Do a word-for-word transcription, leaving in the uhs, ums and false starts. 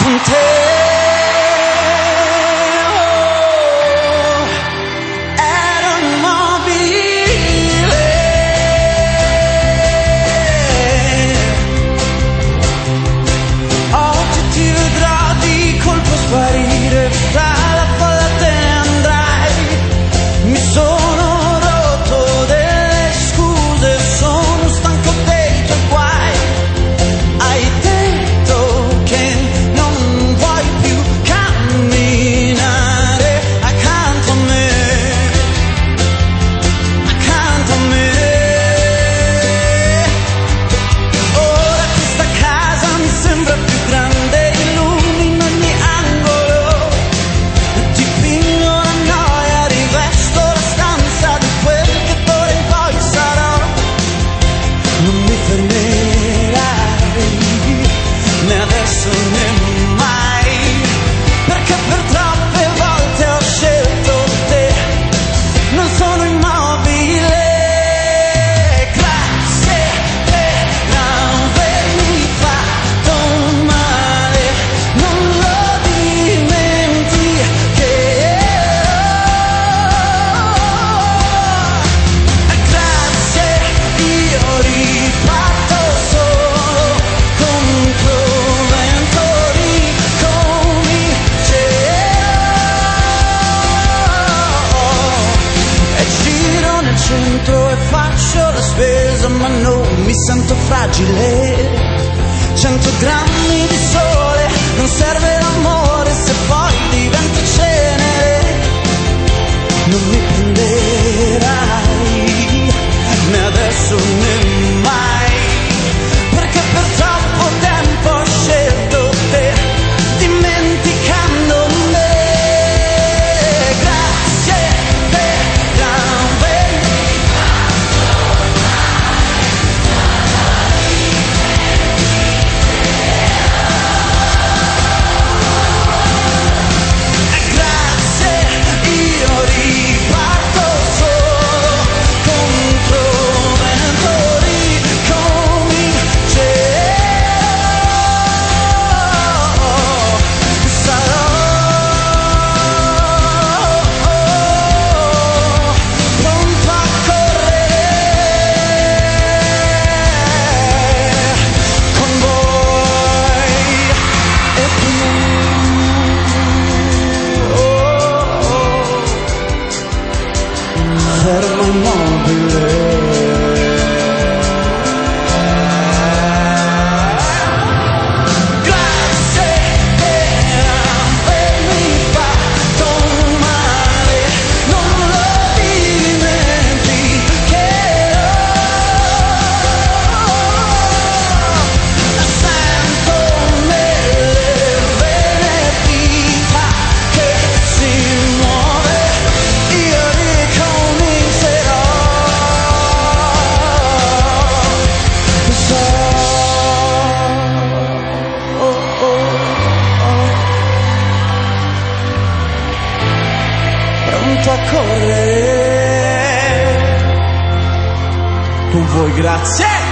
con te. E faccio la spesa ma non mi sento fragile. Cento grammi di sole, non serve l'amore se poi divento cenere. Non mi prenderai né adesso né mai, perché per troppo tempo ho scelto te, dimenticando me. Grazie per avermi fermo immobile. Grazie per avermi fatto male, non lo dimenticherò. Sento nelle vene vita che si muove, io ricomincerò. Pronto a correre, tu vuoi grazie?